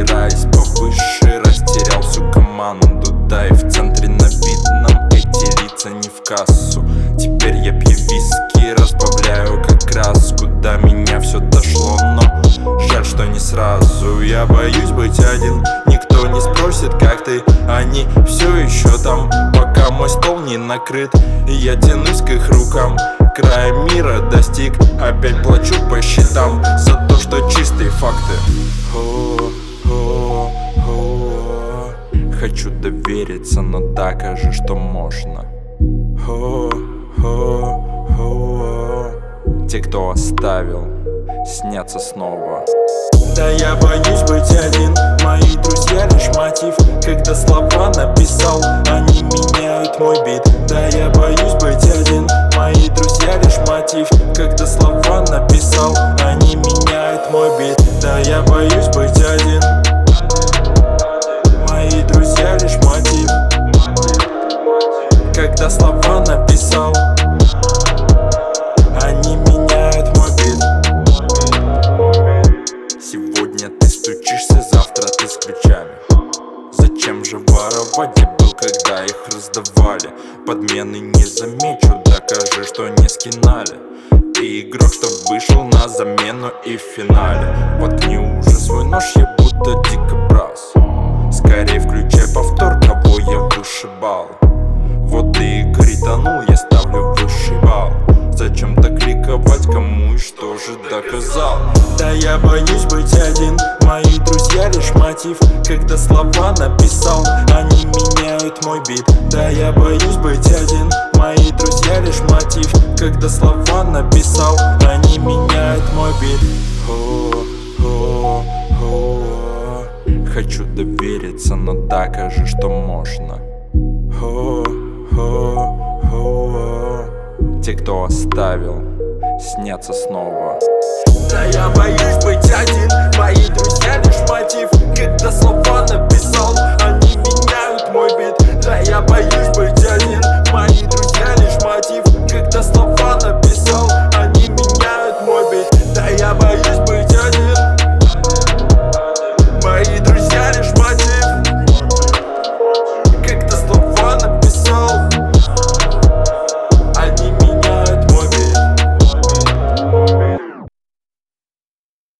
забираясь повыше, растерял всю команду. Да и в центре на видном эти лица не в кассу. Теперь я пью виски, разбавляю как краску. До меня все дошло, но жаль, что не сразу. Я боюсь быть один, никто не спросит, как ты. Они все еще там, пока мой стол не накрыт. И я тянусь к их рукам, края мира достиг. Опять плачу по счетам за то, что чистые факты. Хочу довериться, но докажи, что можно. Те, кто оставил, снятся снова. Да я боюсь быть один, мои друзья лишь мотив. Когда слова написал, они меняют мой бит. Да я боюсь быть один, мои друзья лишь мотив. Когда слова написал, они меняют мой бит. Да я боюсь быть один, мои друзья лишь мотив. Когда слова написал, они меняют мой бит. Сегодня ты стучишься, завтра ты с ключами. Зачем же воровать? Я был, когда их раздавали. Подмены не замечу, докажи, что не скинали. Ты игрок, что вышел на замену и в финале. Воткни уже свой нож, я будто дикобраз. Скорей включай повтор, кого я вышибал. Вот ты и кританул, я ставлю высший балл. Зачем так ликовать, кому и что же доказал? Да я боюсь быть один, мои друзья лишь мотив. Когда слова написал, они меняют мой бит. Да я боюсь быть один, мои друзья лишь мотив. Когда слова написал, они меняют мой бит. Хочу довериться, но докажи, что можно. Те, кто оставил, снятся снова. Да я боюсь быть один,